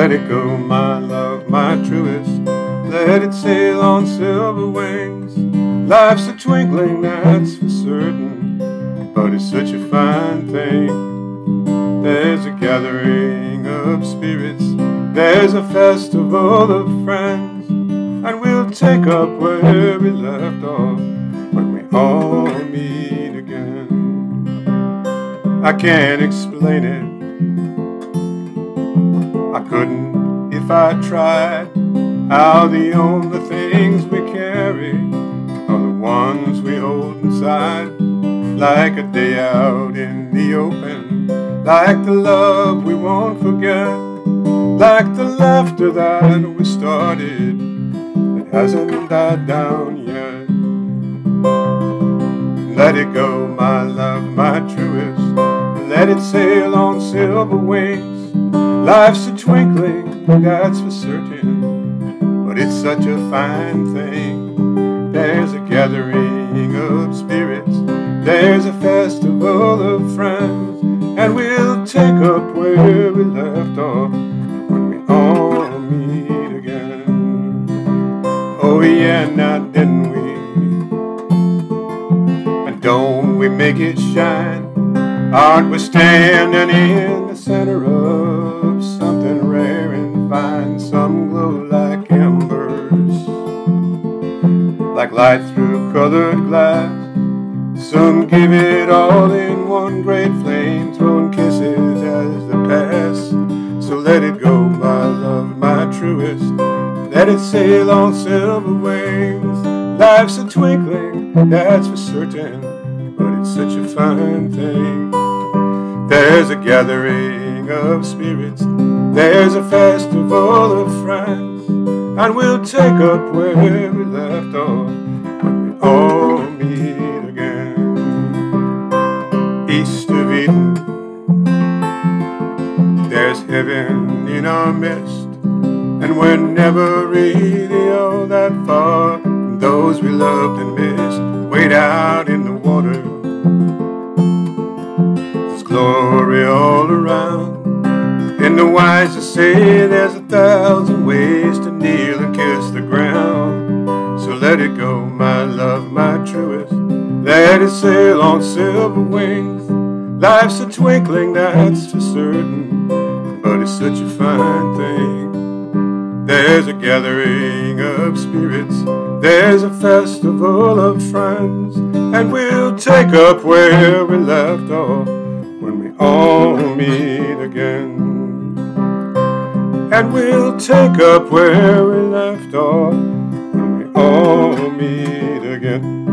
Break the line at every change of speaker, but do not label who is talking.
Let it go, my love, my truest. Let it sail on silver wings. Life's a twinkling, that's for certain, but it's such a fine thing. There's a gathering of spirits, there's a festival of friends, and we'll take up where we left off when we all meet again. I can't explain it, I couldn't if I tried, how the only things we carry are the ones we hold inside. Like a day out in the open, like the love we won't forget, like the laughter that we started that hasn't died down yet. Let it go, my love, my truest. Let it sail on silver wings. Life's a twinkling, that's for certain, but it's such a fine thing. There's a gathering of spirits, there's a festival of friends, and we'll take up where we left off when we all meet again. Oh yeah, now didn't we? And don't we make it shine? Aren't we standing in the center of something rare and fine? Some glow like embers, like light through colored glass. Some give it all in one great flame, throwing kisses as they pass. So let it go, my love, my truest. Let it sail on silver wings. Life's a twinkling, that's for certain, but it's such a fine thing. There's a gathering of spirits, there's a festival of friends, and we'll take up where we left off when we all meet again. East of Eden, there's heaven in our midst, and we're never really all that far from those we loved and missed. Wade out in the water, there's glory all around. And the wise that say there's 1,000 ways to kneel and kiss the ground. So let it go, my love, my truest. Let it sail on silver wings. Life's a twinkling, that's for certain, but it's such a fine thing. There's a gathering of spirits, there's a festival of friends, and we'll take up where we left off when we all meet again. And we'll take up where we left off when we all meet again.